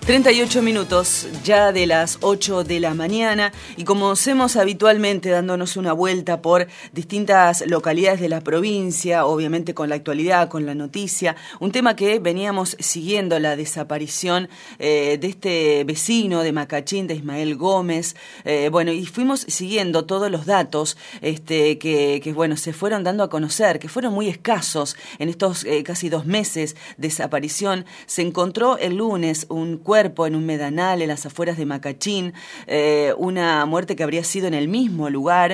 38 minutos ya de las 8 de la mañana y como hacemos habitualmente dándonos una vuelta por distintas localidades de la provincia, obviamente con la actualidad, con la noticia, un tema que veníamos siguiendo, la desaparición de este vecino de Macachín, de Ismael Gómez, y fuimos siguiendo todos los datos que se fueron dando a conocer, que fueron muy escasos en estos casi 2 meses de desaparición. Se encontró el lunes un cuerpo en un medanal en las afueras de Macachín, una muerte que habría sido en el mismo lugar,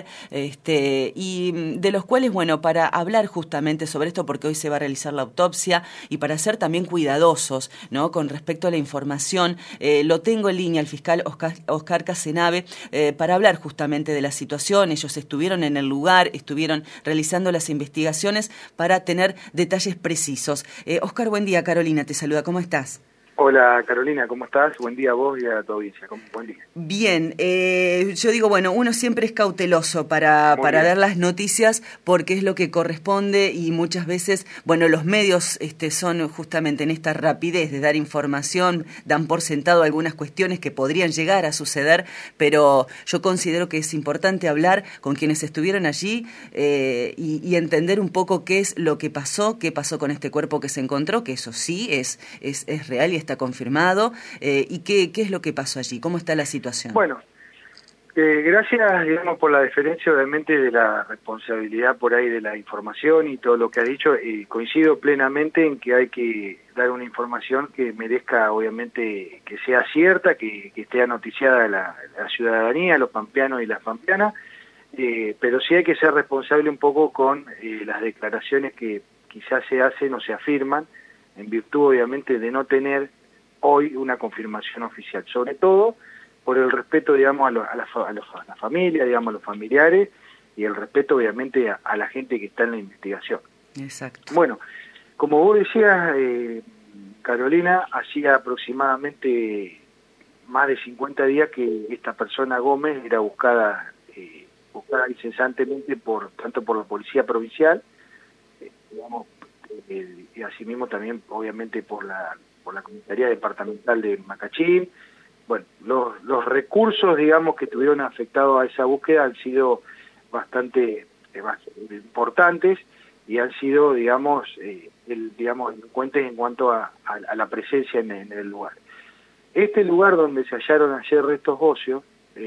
y de los cuales, para hablar justamente sobre esto, porque hoy se va a realizar la autopsia y para ser también cuidadosos, ¿no?, con respecto a la información, lo tengo en línea al fiscal Oscar Casenave para hablar justamente de la situación. Ellos estuvieron en el lugar, estuvieron realizando las investigaciones para tener detalles precisos. Oscar, buen día. Carolina te saluda. ¿Cómo estás? Hola Carolina, ¿cómo estás? Buen día a vos y a tu audiencia. Buen día. Bien, yo digo, uno siempre es cauteloso para dar las noticias porque es lo que corresponde y muchas veces, los medios son justamente en esta rapidez de dar información, dan por sentado algunas cuestiones que podrían llegar a suceder, pero yo considero que es importante hablar con quienes estuvieron allí y entender un poco qué es lo que pasó, qué pasó con este cuerpo que se encontró, que eso sí es real y está confirmado, y qué es lo que pasó allí, cómo está la situación. Bueno, gracias, digamos, por la deferencia, obviamente, de la responsabilidad por ahí de la información y todo lo que ha dicho. Coincido plenamente en que hay que dar una información que merezca, obviamente, que sea cierta, que esté anoticiada la ciudadanía, los pampeanos y las pampeanas, pero sí hay que ser responsable un poco con las declaraciones que quizás se hacen o se afirman, en virtud, obviamente, de no tener hoy una confirmación oficial, sobre todo por el respeto, digamos, a la familia, digamos, a los familiares, y el respeto, obviamente, a la gente que está en la investigación. Exacto. Bueno, como vos decías, Carolina, hacía aproximadamente más de 50 días que esta persona Gómez era buscada incesantemente tanto por la policía provincial, y asimismo también, obviamente, por la Comisaría Departamental de Macachín. Bueno, los recursos, digamos, que tuvieron afectado a esa búsqueda han sido bastante importantes y han sido, digamos, elocuentes en cuanto a la presencia en el lugar. Este lugar donde se hallaron ayer restos óseos,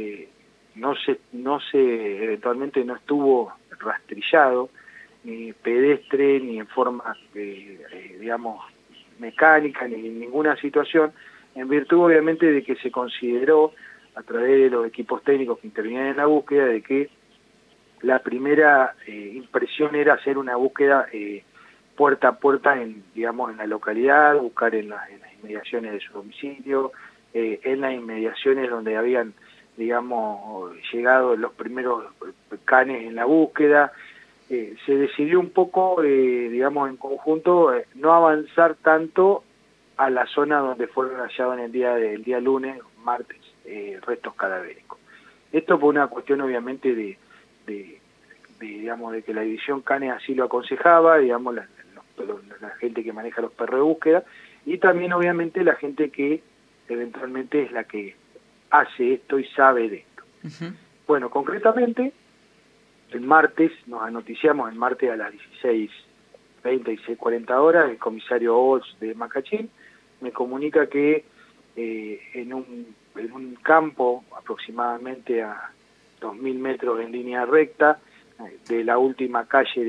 eventualmente no estuvo rastrillado, ni pedestre, ni en forma, digamos, mecánica, ni en ninguna situación, en virtud obviamente de que se consideró a través de los equipos técnicos que intervinieron en la búsqueda de que la primera impresión era hacer una búsqueda puerta a puerta en la localidad, buscar en las inmediaciones de su domicilio, en las inmediaciones donde habían, digamos, llegado los primeros canes en la búsqueda. Se decidió un poco, digamos, en conjunto, no avanzar tanto a la zona donde fueron hallados en el día lunes, martes, restos cadavéricos. Esto por una cuestión, obviamente, de que la división Canes así lo aconsejaba, digamos, la gente que maneja los perros de búsqueda, y también, obviamente, la gente que eventualmente es la que hace esto y sabe de esto. Uh-huh. Bueno, concretamente, el martes, nos anoticiamos el martes a las 16:20 y 6:40 el comisario Oz de Macachín me comunica que en un campo aproximadamente a 2.000 metros en línea recta de la última calle,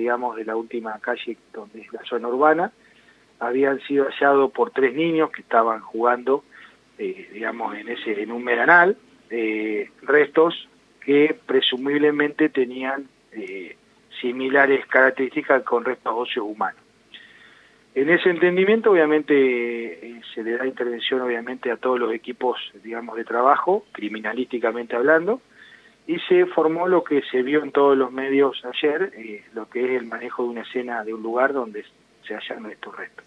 donde es la zona urbana, habían sido hallados por 3 niños que estaban jugando, en un medanal, restos que presumiblemente tenían similares características con restos óseos humanos. En ese entendimiento, obviamente, se le da intervención, obviamente, a todos los equipos, digamos, de trabajo, criminalísticamente hablando, y se formó lo que se vio en todos los medios ayer, lo que es el manejo de una escena de un lugar donde se hallan estos restos.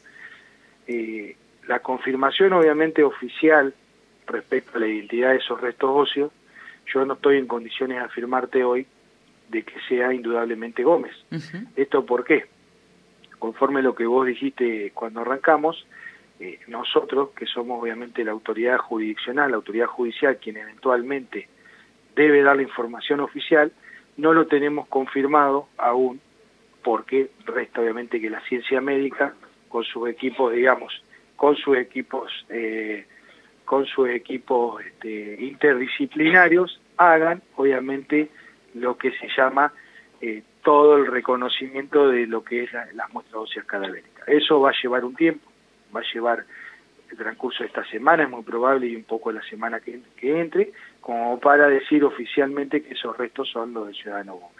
La confirmación, obviamente, oficial respecto a la identidad de esos restos óseos, yo no estoy en condiciones de afirmarte hoy de que sea indudablemente Gómez. Uh-huh. ¿Esto por qué? Conforme lo que vos dijiste cuando arrancamos, nosotros, que somos obviamente la autoridad jurisdiccional, la autoridad judicial, quien eventualmente debe dar la información oficial, no lo tenemos confirmado aún, porque resta obviamente que la ciencia médica, con sus equipos, digamos, con sus equipos interdisciplinarios, hagan obviamente lo que se llama todo el reconocimiento de lo que es las muestras óseas cadavéricas. Eso va a llevar un tiempo, va a llevar el transcurso de esta semana, es muy probable, y un poco la semana que entre, como para decir oficialmente que esos restos son los del ciudadano Gómez.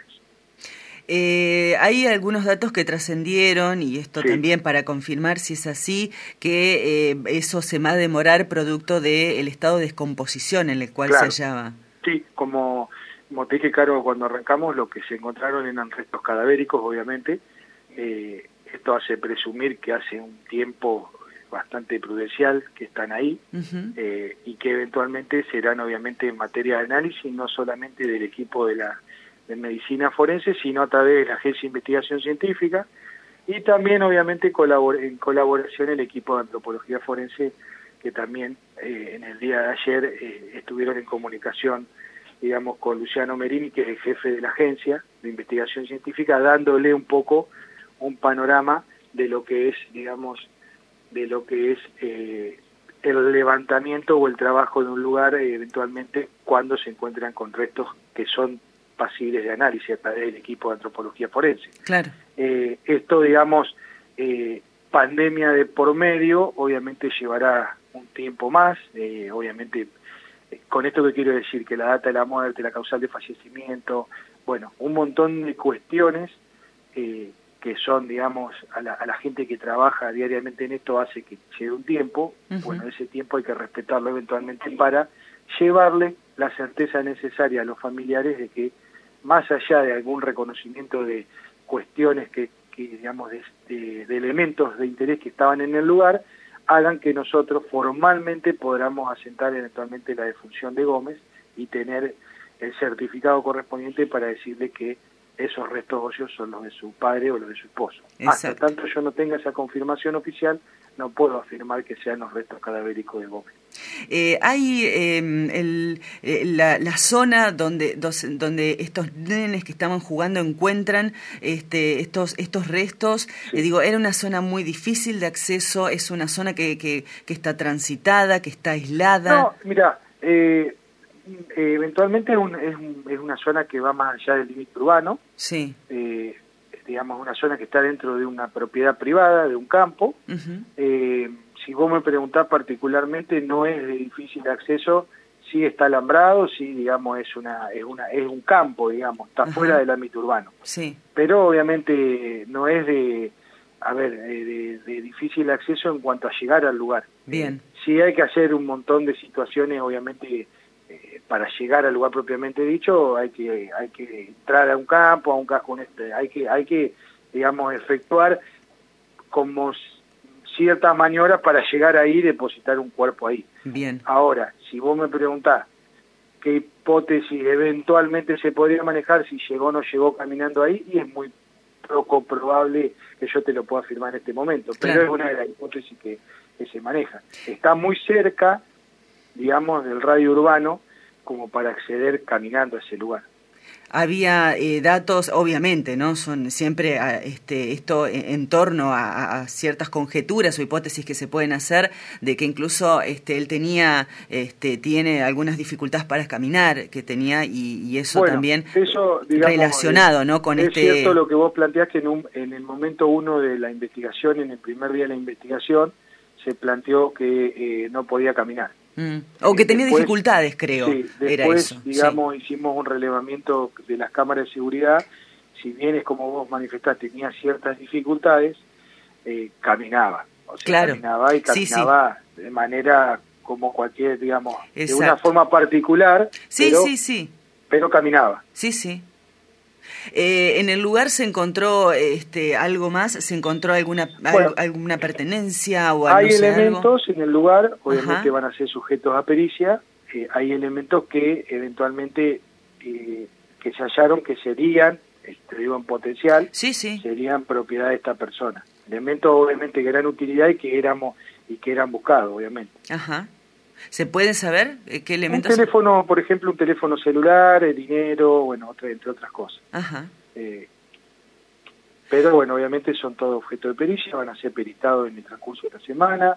Hay algunos datos que trascendieron, y esto Sí. también para confirmar si es así, que eso se va a demorar producto del estado de descomposición en el cual Claro. se hallaba. Sí, como te dije, Caro, cuando arrancamos, lo que se encontraron eran restos cadavéricos, obviamente. Esto hace presumir que hace un tiempo bastante prudencial que están ahí, y que eventualmente serán obviamente en materia de análisis, no solamente del equipo de medicina forense, sino a través de la Agencia de Investigación Científica, y también obviamente en colaboración el equipo de antropología forense, que también en el día de ayer estuvieron en comunicación, digamos, con Luciano Merini, que es el jefe de la Agencia de Investigación Científica, dándole un poco un panorama de lo que es, digamos, el levantamiento o el trabajo de un lugar eventualmente cuando se encuentran con restos que son pasibles de análisis a través del equipo de antropología forense. Claro. Esto, digamos, pandemia de por medio, obviamente llevará un tiempo más, obviamente, con esto que quiero decir, que la data de la muerte, la causal de fallecimiento, bueno, un montón de cuestiones que son, digamos, a la gente que trabaja diariamente en esto hace que lleve un tiempo. Bueno, ese tiempo hay que respetarlo eventualmente para llevarle la certeza necesaria a los familiares de que, más allá de algún reconocimiento de cuestiones que digamos, de elementos de interés que estaban en el lugar, hagan que nosotros formalmente podamos asentar eventualmente la defunción de Gómez y tener el certificado correspondiente para decirle que esos restos óseos son los de su padre o los de su esposo. Exacto. Hasta tanto yo no tenga esa confirmación oficial, no puedo afirmar que sean los restos cadavéricos de Gómez. Hay la zona donde estos nenes que estaban jugando encuentran estos restos. Sí. Digo, era una zona muy difícil de acceso, es una zona que está transitada, que está aislada. No, mira, eventualmente es una zona que va más allá del límite urbano. Sí. Digamos, una zona que está dentro de una propiedad privada, de un campo. Si vos me preguntás particularmente, no es de difícil acceso, sí está alambrado, sí, digamos, es un campo, digamos, está fuera del ámbito urbano. Sí. Pero obviamente no es de difícil acceso en cuanto a llegar al lugar. Bien. Sí hay que hacer un montón de situaciones, obviamente, para llegar al lugar propiamente dicho, hay que entrar a un campo, a un casco, hay que digamos, efectuar como ciertas maniobras para llegar ahí y depositar un cuerpo ahí. Bien. Ahora, si vos me preguntás qué hipótesis eventualmente se podría manejar, si llegó o no llegó caminando ahí, y es muy poco probable que yo te lo pueda afirmar en este momento, pero es una de las hipótesis que se maneja. Está muy cerca, digamos, del radio urbano, como para acceder caminando a ese lugar. Había datos, obviamente, ¿no? Son siempre esto en torno a ciertas conjeturas o hipótesis que se pueden hacer de que incluso él tiene algunas dificultades para caminar, que tenía, y eso también eso, digamos, relacionado, ¿no? Con es cierto lo que vos planteás, que en el momento uno de la investigación, en el primer día de la investigación, se planteó que no podía caminar. O que tenía dificultades, creo. Sí, después, era eso. digamos, hicimos un relevamiento de las cámaras de seguridad. Si bien es como vos manifestaste, tenía ciertas dificultades, caminaba. O sea, caminaba de manera como cualquier, digamos, de una forma particular, pero caminaba. Sí, sí. En el lugar se encontró algo más, se encontró alguna pertenencia o hay elementos en el lugar, obviamente van a ser sujetos a pericia. Hay elementos que eventualmente que se hallaron que serían, digo en potencial, serían propiedad de esta persona. Elementos obviamente de gran utilidad y que y que eran buscados, obviamente. Ajá. ¿Se puede saber qué elementos? Un teléfono, por ejemplo, un teléfono celular, dinero, bueno, entre otras cosas. Ajá. Pero bueno, obviamente son todo objeto de pericia, van a ser peritados en el transcurso de la semana.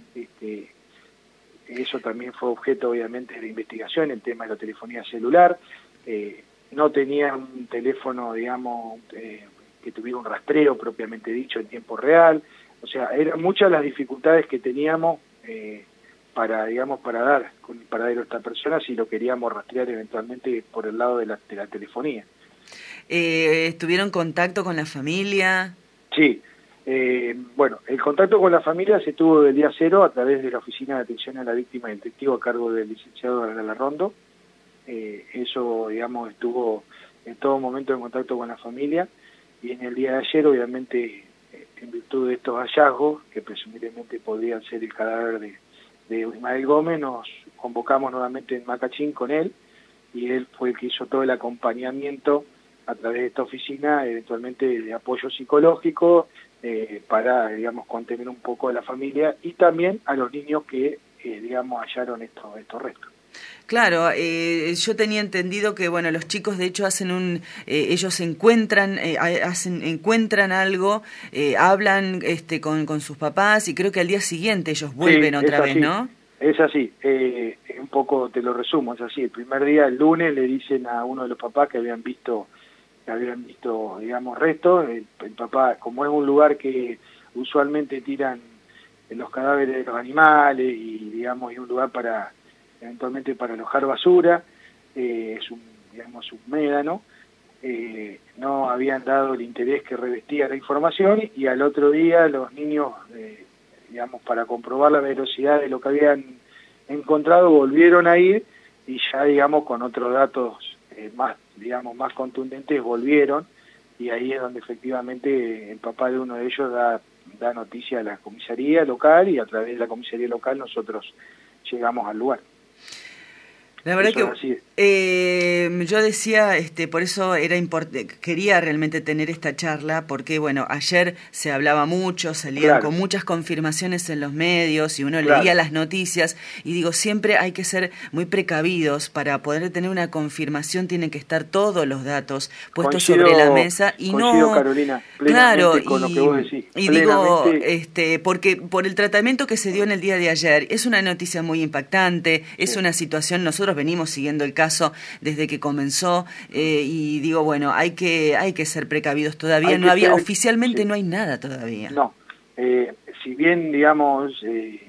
Eso también fue objeto, obviamente, de investigación, el tema de la telefonía celular. No tenía un teléfono, digamos, que tuviera un rastreo propiamente dicho en tiempo real. O sea, eran muchas las dificultades que teníamos para dar con el paradero de esta persona si lo queríamos rastrear eventualmente por el lado de la telefonía. ¿Tuvieron contacto con la familia? Sí. Bueno, el contacto con la familia se tuvo del día cero a través de la Oficina de Atención a la Víctima y el Testigo a cargo del licenciado Larrondo. Eso, digamos, estuvo en todo momento en contacto con la familia, y en el día de ayer, obviamente, en virtud de estos hallazgos, que presumiblemente podrían ser el cadáver de Ismael Gómez, nos convocamos nuevamente en Macachín con él, y él fue el que hizo todo el acompañamiento a través de esta oficina, eventualmente de apoyo psicológico, para, digamos, contener un poco a la familia y también a los niños que, digamos, hallaron estos restos. Claro, yo tenía entendido que, bueno, los chicos de hecho hacen ellos encuentran algo, hablan con sus papás, y creo que al día siguiente ellos vuelven otra vez, ¿no? Es así, un poco te lo resumo, es así. El primer día, el lunes, le dicen a uno de los papás que habían visto, digamos, restos. El papá, como es un lugar que usualmente tiran los cadáveres de los animales y, digamos, es un lugar eventualmente para alojar basura, es un médano, no habían dado el interés que revestía la información, y al otro día los niños, digamos, para comprobar la velocidad de lo que habían encontrado, volvieron a ir, y ya, digamos, con otros datos más contundentes volvieron, y ahí es donde efectivamente el papá de uno de ellos da noticia a la comisaría local, y a través de la comisaría local nosotros llegamos al lugar. La verdad que yo decía, por eso era quería realmente tener esta charla, porque bueno, ayer se hablaba mucho, salían con muchas confirmaciones en los medios y uno leía las noticias, y digo, siempre hay que ser muy precavidos. Para poder tener una confirmación tienen que estar todos los datos puestos sobre la mesa, y no, Carolina, claro, con lo que vos decís, y digo, porque por el tratamiento que se dio en el día de ayer, es una noticia muy impactante, es una situación, nosotros venimos siguiendo el caso desde que comenzó, y digo, bueno, hay que ser precavidos todavía. Oficialmente no hay nada todavía. No, si bien, digamos, en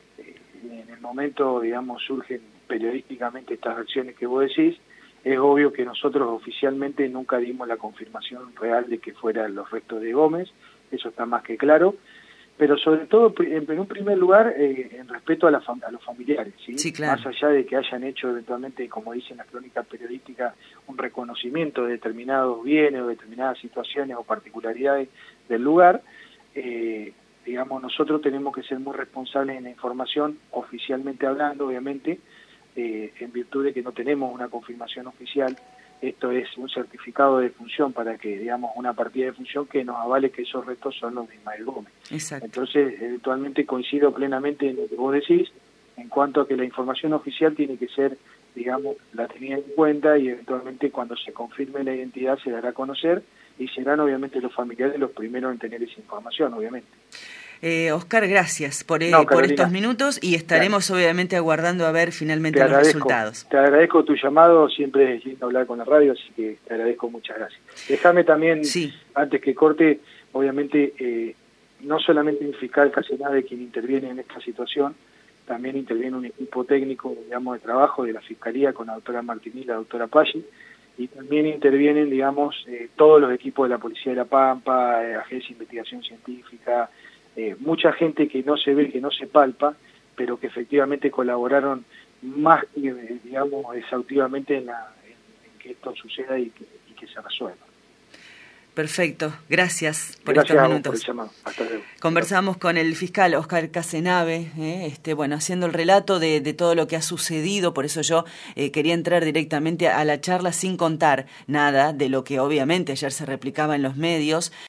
el momento, digamos, surgen periodísticamente estas acciones que vos decís, es obvio que nosotros oficialmente nunca dimos la confirmación real de que fueran los restos de Gómez, eso está más que claro. Pero sobre todo, en un primer lugar, en respeto a los familiares, ¿sí? Sí, claro. Más allá de que hayan hecho eventualmente, como dicen las crónicas periodísticas, un reconocimiento de determinados bienes o determinadas situaciones o particularidades del lugar, digamos, nosotros tenemos que ser muy responsables en la información, oficialmente hablando, obviamente, en virtud de que no tenemos una confirmación oficial. Esto es un certificado de defunción para que, digamos, una partida de defunción que nos avale que esos restos son los de Ismael Gómez. Exacto. Entonces, eventualmente coincido plenamente en lo que vos decís, en cuanto a que la información oficial tiene que ser, digamos, la tenida en cuenta, y eventualmente cuando se confirme la identidad se dará a conocer, y serán obviamente los familiares los primeros en tener esa información, obviamente. Oscar, gracias por estos minutos, y estaremos obviamente aguardando a ver finalmente los resultados. Te agradezco tu llamado, siempre es lindo hablar con la radio, así que te agradezco, muchas gracias. Déjame también, antes que corte, obviamente, no solamente el fiscal Casenave quien interviene en esta situación, también interviene un equipo técnico, digamos, de trabajo de la Fiscalía con la doctora Martini y la doctora Paggi, y también intervienen, digamos, todos los equipos de la Policía de La Pampa, Agencia de Investigación Científica, mucha gente que no se ve, que no se palpa, pero que efectivamente colaboraron más, digamos, exhaustivamente en que esto suceda y que se resuelva. Perfecto, gracias por estos minutos. Por el llamado. Hasta luego. Conversamos con el fiscal Oscar Casenave, haciendo el relato de todo lo que ha sucedido. Por eso yo quería entrar directamente a la charla sin contar nada de lo que obviamente ayer se replicaba en los medios.